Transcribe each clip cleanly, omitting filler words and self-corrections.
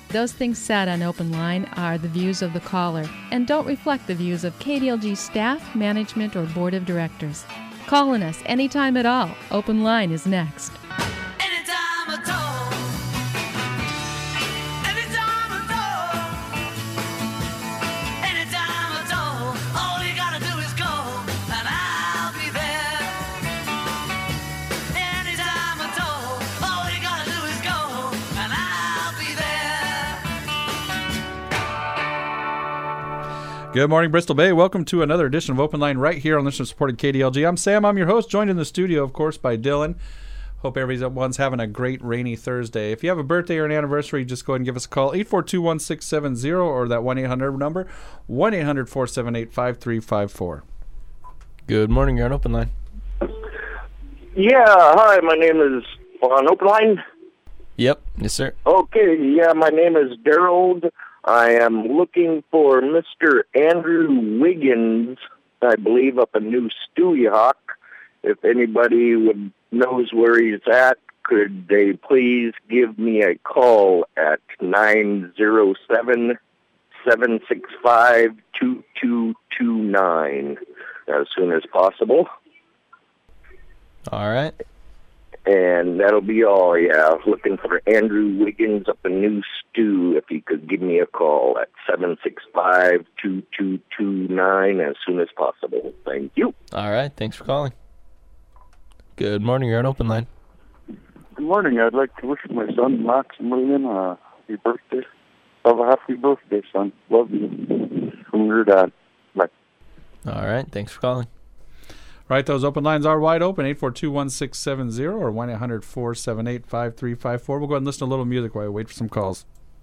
Those things said on Open Line are the views of the caller and don't reflect the views of KDLG staff, management, or board of directors. Call on us anytime at all. Open Line is next. Anytime at all. Anytime at all. Anytime at all. All you gotta do is call and I'll be there. Anytime at all. All you gotta do is call and I'll be there. Good morning, Bristol Bay. Welcome to another edition of Open Line right here on listener-supported KDLG. I'm Sam. I'm your host, joined in the studio, of course, by Dylan. Hope everyone's having a great rainy Thursday. If you have a birthday or an anniversary, just go ahead and give us a call, 842-1670, or that 1-800 number, 1-800-478-5354. Good morning. You're on Open Line. Yeah, hi, my name is on Open Line. Yep. Yes, sir. Okay, yeah, my name is Daryl. I am looking for Mr. Andrew Wiggins, I believe, up in New Stuyahawk. If anybody knows where he's at, could they please give me a call at 907-765-2229 as soon as possible. All right. And that'll be all, yeah. Looking for Andrew Wiggins up in New Stew. If he could give me a call at 765-2229 as soon as possible. Thank you. All right. Thanks for calling. Good morning. You're on Open Line. Good morning. I'd like to wish my son, Maximilian, a happy birthday. Have a happy birthday, son. Love you. From your dad. Bye. All right. Thanks for calling. Right, those open lines are wide open, 842-1670 or 1-800-478-5354. We'll go ahead and listen to a little music while we wait for some calls.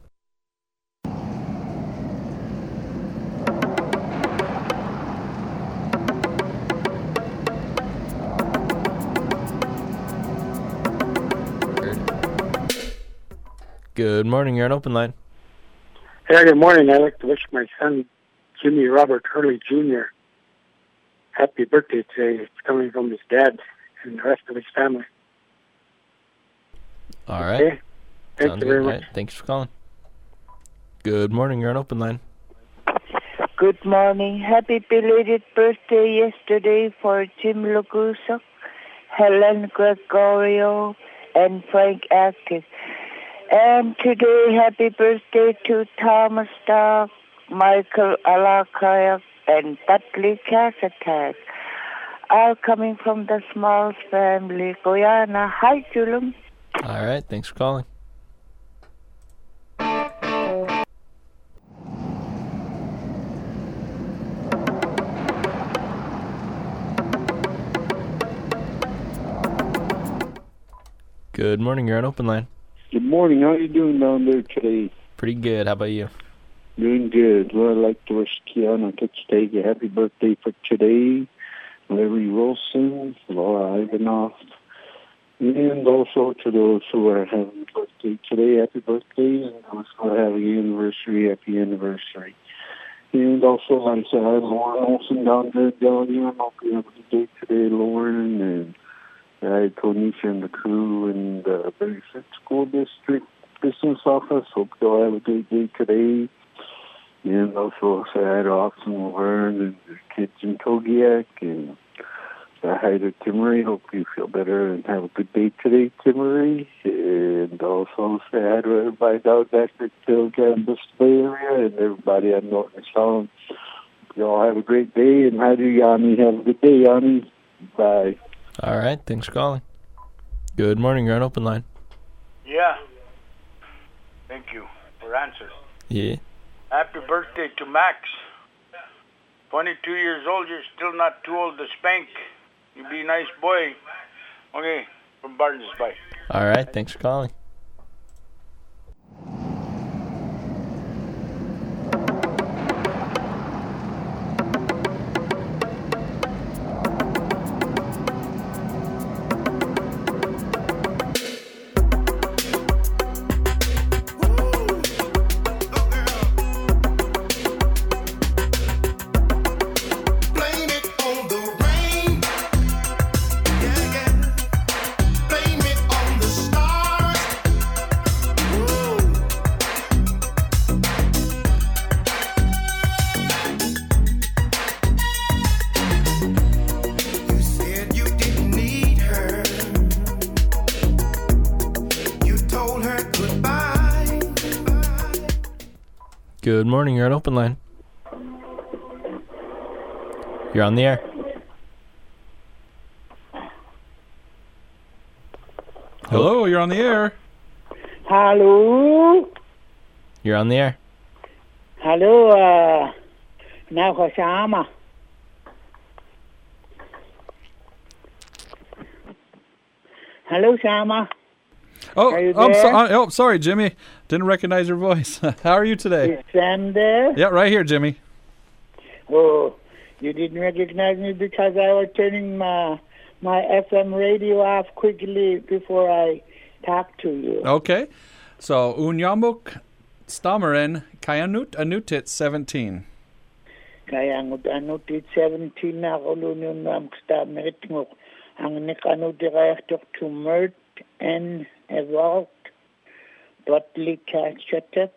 Good morning. You're on Open Line. Hey, good morning. I'd like to wish my son, Jimmy Robert Hurley Jr., happy birthday today. It's coming from his dad and the rest of his family. All right. Okay. Thank Sounds you very good. much. All right. Thanks for calling. Good morning. You're on Open Line. Good morning. Happy belated birthday yesterday for Jim Lagusok, Helen Gregorio, and Frank Atkins. And today, happy birthday to Thomas Stark, Michael Alakayak, and Dudley Cassatag. All coming from the Smalls family. Guyana. Hi, Julum. All right. Thanks for calling. Good morning. You're on Open Line. Good morning. How are you doing down there today? Pretty good. How about you? Doing good. Well, I'd like to wish Kiana Kitsteg a happy birthday for today. Larry Wilson, Laura Ivanoff, and also to those who are having a birthday today, happy birthday, and those who are having an anniversary, happy anniversary. And also, like I said, I have Lauren Olson down there down here. I hope you have a good day today, Lauren, and I had Tonisha and the crew in the Berryford School District Business Office. Hope you'll have a great day today. And also say hi to Austin Laverne and the kids in Togiak. And say hi to Timmery. Hope you feel better and have a good day today, Timmery. And also say hi to everybody down there at the Bristol Bay area and everybody on Norton Sound. You all have a great day. And hi to Yanni. Have a good day, Yanni. Bye. All right. Thanks for calling. Good morning. You're on Open Line. Yeah. Thank you for answers. Yeah. Happy birthday to Max. 22 years old, you're still not too old to spank. You be a nice boy. Okay, from Barnes, bye. All right. Thanks for calling. Good morning. You're on Open Line. You're on the air. Hello, you're on the air. Hello. You're on the air. Hello, Nakashama. Hello, Shama. Oh, Are you I'm sorry, Jimmy. Didn't recognize your voice. How are you today? Is Sam there? Yeah, right here, Jimmy. Oh, you didn't recognize me because I was turning my FM radio off quickly before I talked to you. Okay. So, Unyamuk Stammeren Kayanut Anutit 17. Kayanut Anutit 17 na kolunyon ng stammeret mo. Ang nikanudirect to Mert and Evolt, Buttley Catchatak,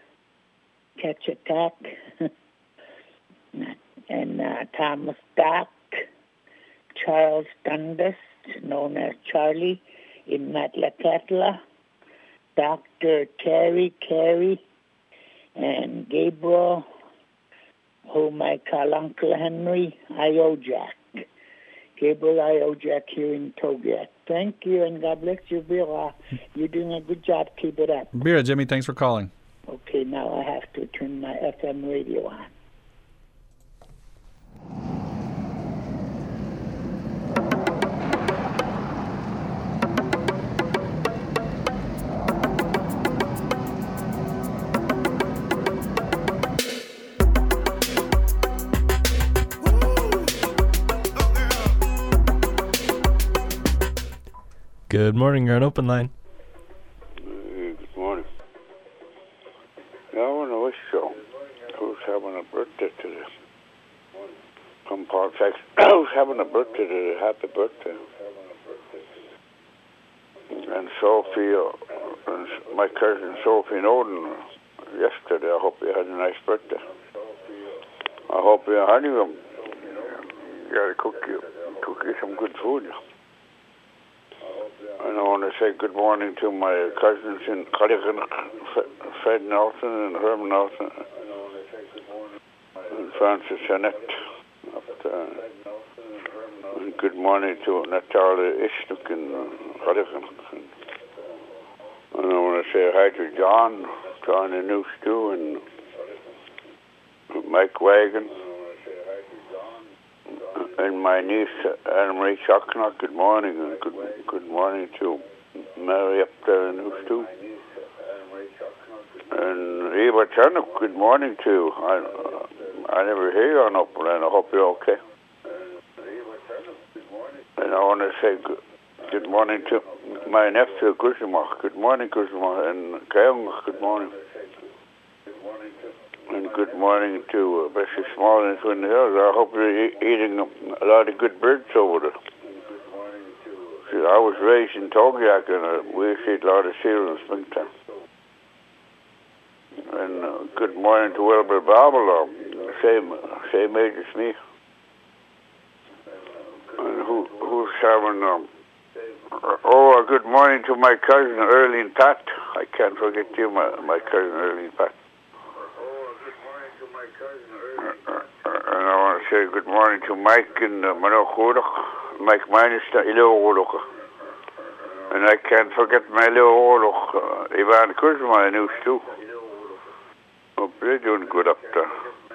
and Thomas Dock, Charles Dundas, known as Charlie, in Matlacatla, Dr. Carey, and Gabriel, whom I call Uncle Henry Iojak. Gabriel Iojak here in Togiak. Thank you, and God bless you, Vera. You're doing a good job. Keep it up. Bira, Jimmy, thanks for calling. Okay, now I have to turn my FM radio on. Good morning. You're on Open Line. Good morning. Yeah, I want to wish you who's having a birthday today. From Paul Texas. Who's having a birthday today? Happy birthday. And Sophie, and my cousin Sophie Noden yesterday. I hope you had a nice birthday. I hope you had you got to cook you some good food. And I want to say good morning to my cousins in Cardigan, Fred Nelson and Herb Nelson, and Francis Annette. And good morning to Natalia Ishnuk in Cardigan. And I want to say hi to John in New Stew, and Mike Wagon. And my niece, Anne-Marie Chocknock, good morning. And good morning to Mary up there in New Stew. And Eva Chernock, good morning to you. I never hear you on Open Line. I hope you're okay. And I want to say good morning to my nephew, Kuzma. Good morning, Kuzma. And Kayong, good morning. And good morning to Bessie Small in Twin Hills. I hope you're eating a lot of good birds over there. See, I was raised in Togiak, and we used to eat a lot of cereal in springtime. And good morning to Wilbur Babel, same age as me. And who's having good morning to my cousin Erlene Pat. I can't forget you, my cousin Erlene Pat. And I want to say good morning to Mike in Manochurach, Mike Minus Ilorach. And I can't forget my Ilorach, Ivan Kuzma in New Stew. Hope they're doing good up there.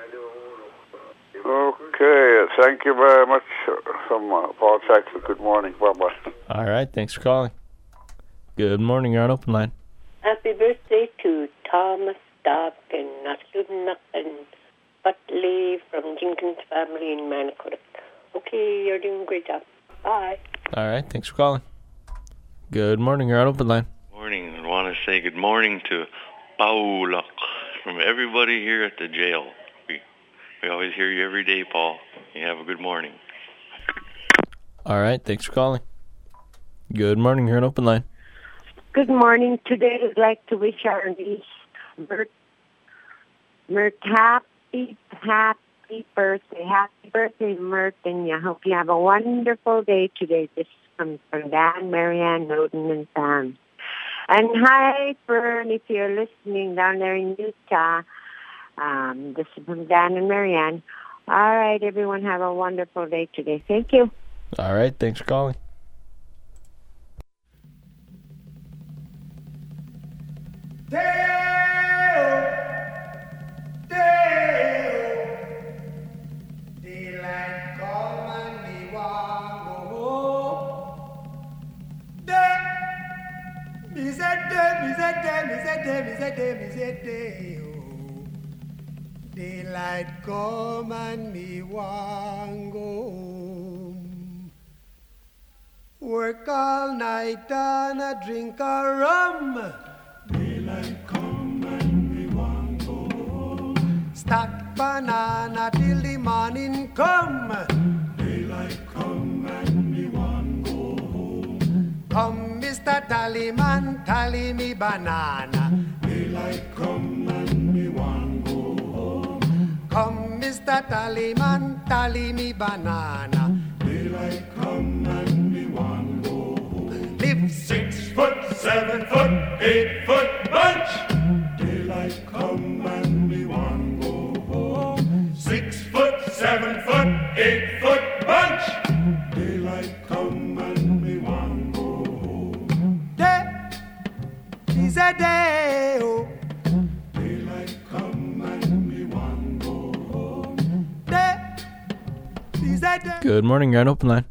Okay, thank you very much from Paul Saxon. Good morning. Bye-bye. All right, thanks for calling. Good morning. You're on Open Line. Happy birthday to Thomas Dock and Nasunak and Butley from Jenkins family in Manicotic. Okay, you're doing a great job. Bye. All right, thanks for calling. Good morning. You're on Open Line. Morning. I want to say good morning to Paula from everybody here at the jail. We always hear you every day, Paul. You have a good morning. All right, thanks for calling. Good morning. You're on Open Line. Good morning. Today I'd like to wish our niece Mert happy birthday. Happy birthday, Mert, and I hope you have a wonderful day today. This comes from Dan, Marianne, Noden, and Sam. And hi, Fern, if you're listening down there in Utah. This is from Dan and Marianne. All right, everyone, have a wonderful day today. Thank you. All right, thanks for calling. Daylight come and me want go home. Me said day, oh. Daylight come and me want go home. Work all night and a drink a rum. Daylight come and me want go home. Stack banana till the morning come. Daylight come and me want go home. Come, Mr. Tallyman, tally me banana. Daylight come and me want go home. Come, Mr. Tallyman, tally me banana. Daylight come and me want go home. Live 6 foot, 7 foot, 8 foot bunch. Daylight come and me want go home. 6 foot, 7 foot, 8 foot bunch. Daylight come and me want go home. Day is a day, oh. Daylight come and me want go home. Day is a day. Good morning, you're on Open Line.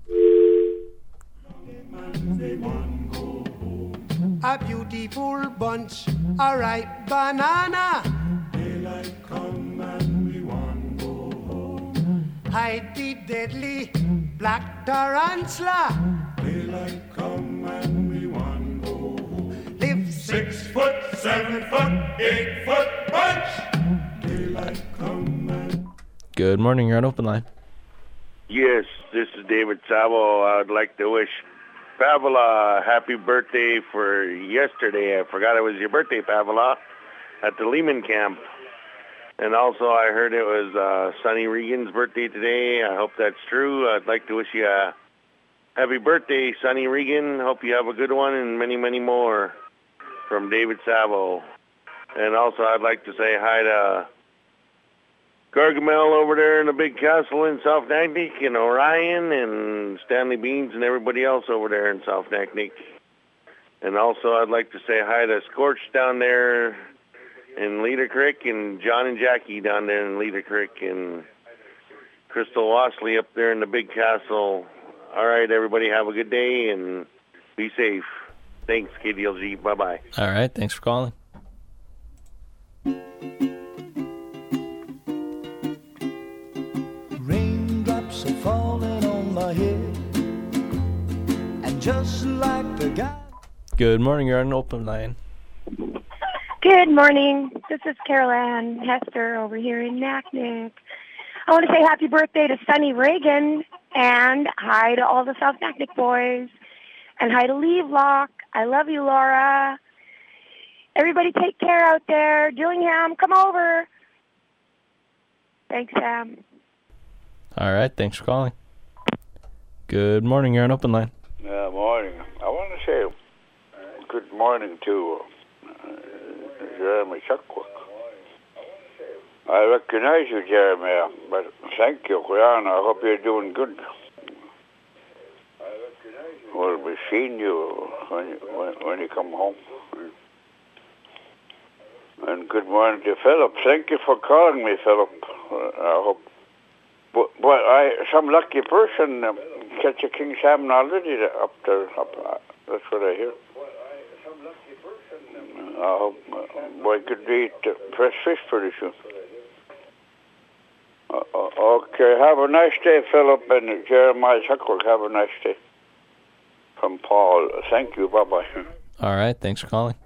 A beautiful bunch, a ripe banana. Daylight come and we want go home. Hide the deadly black tarantula. Daylight come and we want go home. Live 6 foot, 7 foot, 8 foot bunch. Daylight come and... Good morning, you're on Open Line. Yes, this is David Savo. I'd like to wish Pavela happy birthday for yesterday. I forgot it was your birthday, Pavela, at the Lehman camp. And also I heard it was Sonny Regan's birthday today. I hope that's true. I'd like to wish you a happy birthday, Sonny Regan. Hope you have a good one and many, many more. From David Savo. And also I'd like to say hi to Gargamel over there in the big castle in South Naknek, and Orion and Stanley Beans and everybody else over there in South Naknek. And also I'd like to say hi to Scorch down there in Leader Creek and John and Jackie down there in Leader Creek and Crystal Wasley up there in the big castle. All right, everybody have a good day and be safe. Thanks, KDLG. Bye-bye. All right, thanks for calling. Raindrops are falling on my head, and just like the guy. Good morning, you're on Open Line. Good morning. This is Carol Ann Hester over here in Naknek. I want to say happy birthday to Sonny Reagan and hi to all the South Naknek boys and hi to Levelock. I love you, Laura. Everybody take care out there. Dillingham, come over. Thanks, Sam. All right, thanks for calling. Good morning, you're on Open Line. Morning. I want to say good morning to Jeremy Chuckwick. I recognize you, Jeremy, but thank you, Brian. I hope you're doing good. We'll be seeing you when you come home. And good morning to Philip. Thank you for calling me, Philip. I hope. But some lucky person catch a king salmon already up there. That's what I hear. I hope boy could eat fresh fish pretty soon. Okay, have a nice day, Philip, and Jeremiah Chuckwick. Have a nice day. From Paul. Thank you. Bye-bye. All right, thanks for calling.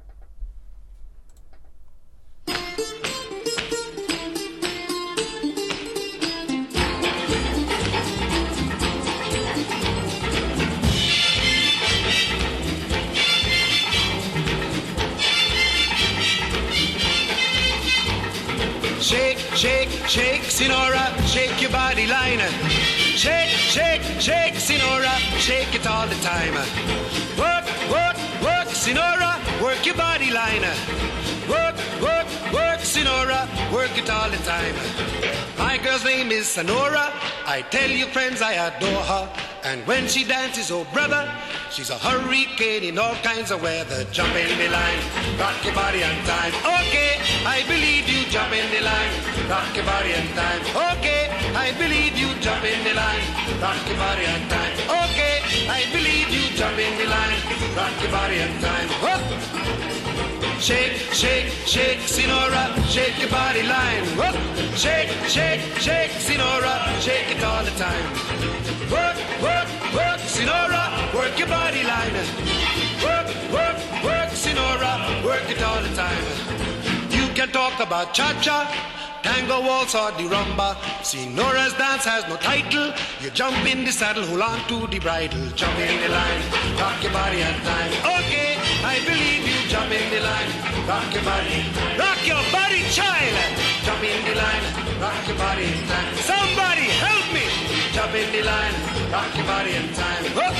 Shake, shake, shake, Sinora, shake your body line. Shake, shake, shake, Sinora, shake it all the time. Work, work, work, Sinora, work your body line. Work, work, work, Sonora, work it all the time. My girl's name is Sonora. I tell you, friends, I adore her. And when she dances, oh brother, she's a hurricane in all kinds of weather. Jump in the line, rock your body and time. Okay, I believe you, jump in the line, rock your body and time. Okay, I believe you, jump in the line, rock your body and time. Okay, I believe you, jump in the line, rock your body and time. Whoop. Shake, shake, shake, Sonora, shake your body line. Whoop. Shake, shake, shake, Sonora, shake it all the time. Work, work, work, Sonora, work your body line. Work, work, work, Sonora, work it all the time. You can talk about cha-cha, tango, waltz, or the rumba. Sonora's dance has no title. You jump in the saddle, hold on to the bridle. Jump in the line, rock your body and time. Okay, I believe you, jump in the line, rock your body, child. Jump in the line, rock your body in time. Somebody help me. Jump in the line, rock your body in time. Whoop.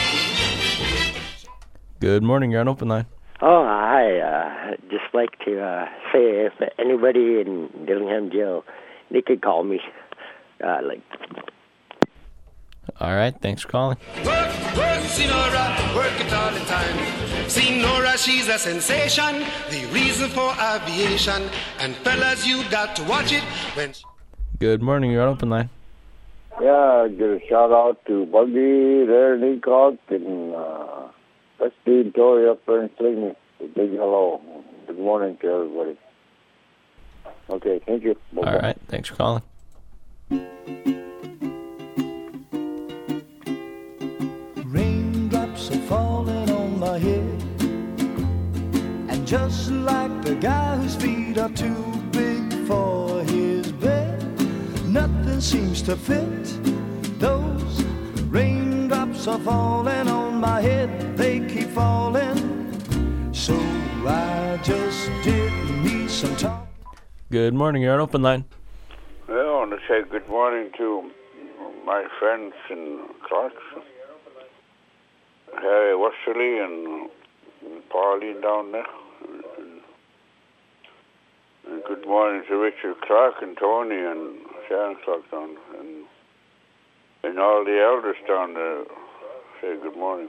Good morning, you're on Open Line. Oh, hi. Just like to say if anybody in Dillingham Jail, they could call me. All right, thanks for calling. Work, work, Sonora, work it all the time. Sonora, she's a sensation, the reason for aviation. And fellas, you got to watch it when... Good morning, you're on Open Line. Yeah, give a shout out to Buggy, Rare Leacock, and Rusty Tory up there in Sligny. A big hello. Good morning to everybody. Okay, thank you. Bye-bye. All right, thanks for calling. Raindrops are falling on my head, and just like the guy whose feet are too big for his bed, nothing seems to fit. Those raindrops are falling on my head, they keep falling. So I just did me some talk. Good morning, you're on Open Line. Well, I want to say good morning to my friends in Clarkson. Harry Westerly and Pauline down there. And good morning to Richard Clark and Tony and Sharon Clark down there. And all the elders down there say good morning.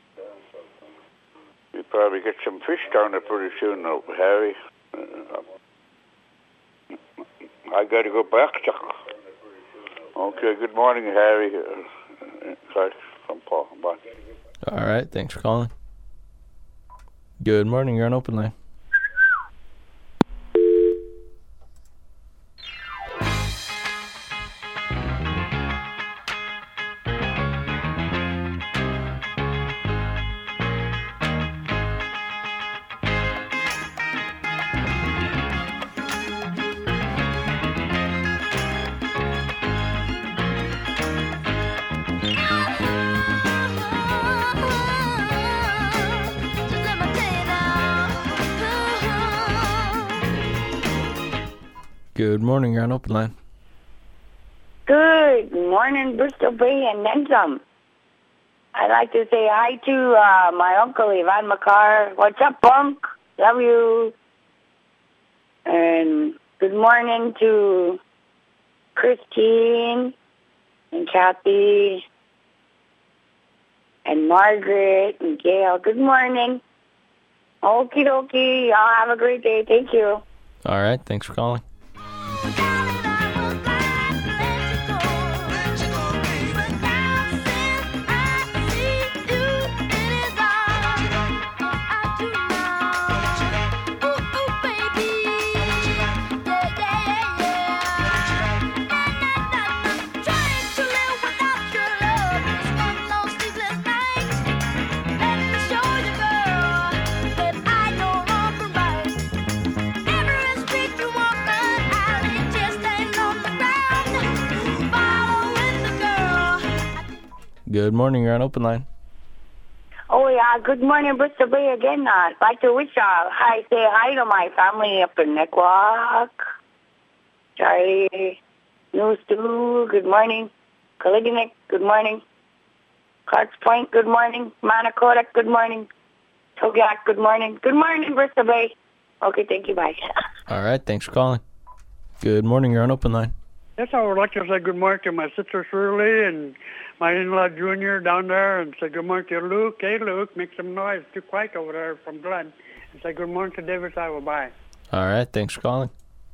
We probably get some fish down there pretty soon now, Harry. I got to go back, Chuck. Okay, good morning, Harry. Clark from Paul. Bye. All right, thanks for calling. Good morning, you're on Open Line. Good morning, you're on Open Line. Good morning, Bristol Bay and then some. I'd like to say hi to my uncle, Ivan Makar. What's up, punk? Love you. And good morning to Christine and Kathy and Margaret and Gail. Good morning. Okie dokie. Y'all have a great day. Thank you. All right, thanks for calling. Good morning, you're on Open Line. Oh, yeah. Good morning, Bristol Bay again. I'd like to wish say hi to my family up in Nequok. Charlie, News 2, good morning. Kaliginik, good morning. Clarks Point, good morning. Manakotak, good morning. Togiak, good morning. Good morning, Bristol Bay. Okay, thank you. Bye. All right, thanks for calling. Good morning, you're on Open Line. Yes, I would like to say good morning to my sister Shirley and my in-law Junior down there, and say good morning to Luke. Hey, Luke, make some noise. Too quiet over there from Glenn. And say good morning to David Iowa. Bye. All right, thanks for calling.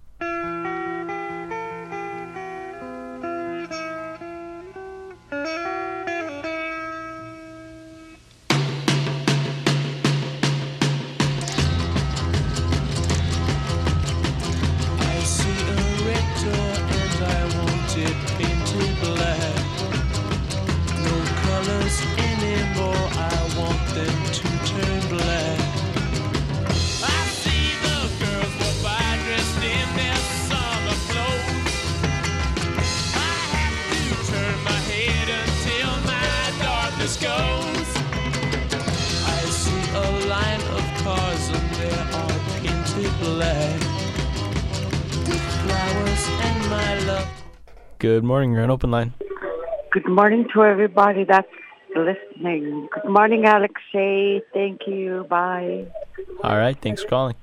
Good morning, you're on Open Line. Good morning to everybody that's listening. Good morning, Alexei. Thank you. Bye. All right, thanks for calling.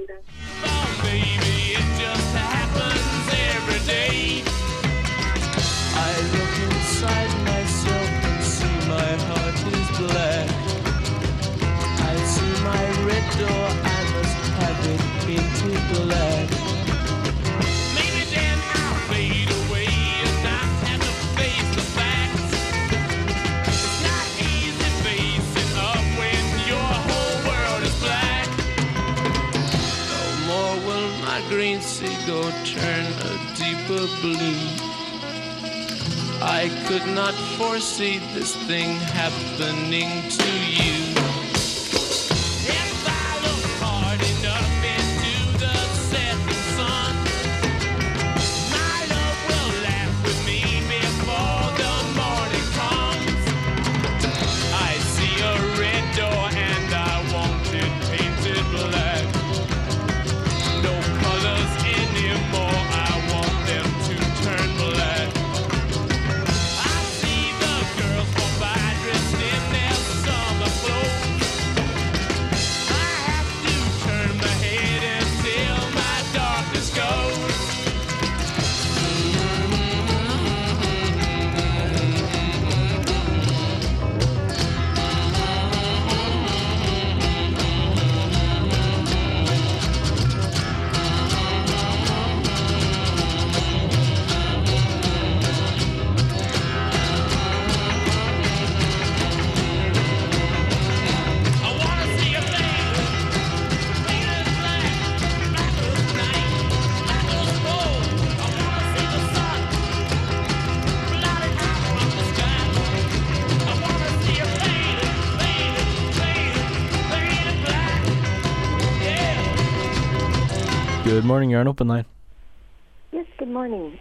I look inside myself and see my heart is black. I see my red door, I must have it painted black. Maybe then I'll fade away and not have to face the facts. It's not easy facing up when your whole world is black. No more will my green seagull turn a deeper blue. I could not foresee this thing happening to you. If I look hard enough into the setting sun, my love will laugh with me before the morning comes. I see a red door and I want it painted black. No colors anymore, I want them to turn black. Good morning, you're on Open Line. Yes, good morning.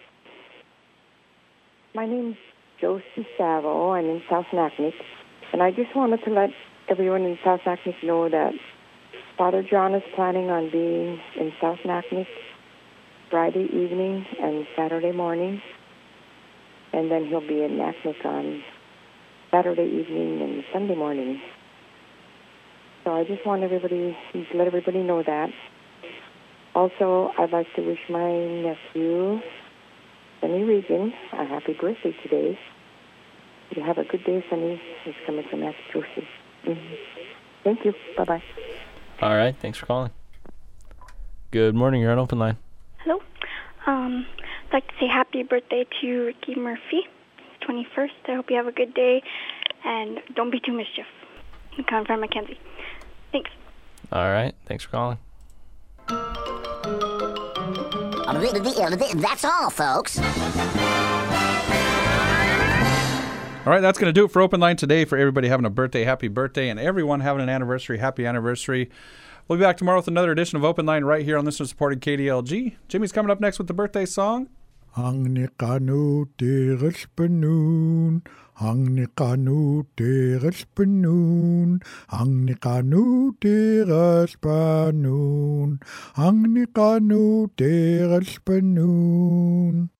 My name's Josie Savo. I'm in South Naknek. And I just wanted to let everyone in South Naknek know that Father John is planning on being in South Naknek Friday evening and Saturday morning. And then he'll be in Naknek on Saturday evening and Sunday morning. So I just want everybody to let everybody know that. Also, I'd like to wish my nephew, Sonny Regan, a happy birthday today. You have a good day, Sonny. He's coming from Massachusetts. Mm-hmm. Thank you. Bye-bye. All right, thanks for calling. Good morning, you're on Open Line. Hello. I'd like to say happy birthday to Ricky Murphy, 21st. I hope you have a good day, and don't be too mischief. I'm coming from Mackenzie. Thanks. All right, thanks for calling. That's all, folks. All right, that's going to do it for Open Line today. For everybody having a birthday, happy birthday, and everyone having an anniversary, happy anniversary. We'll be back tomorrow with another edition of Open Line right here on listener-supported KDLG. Jimmy's coming up next with the birthday song. Hang ni kanu teres penun, hang ni kanu teres penun, hang ni kanu teres penun, hang ni kanu teres penun.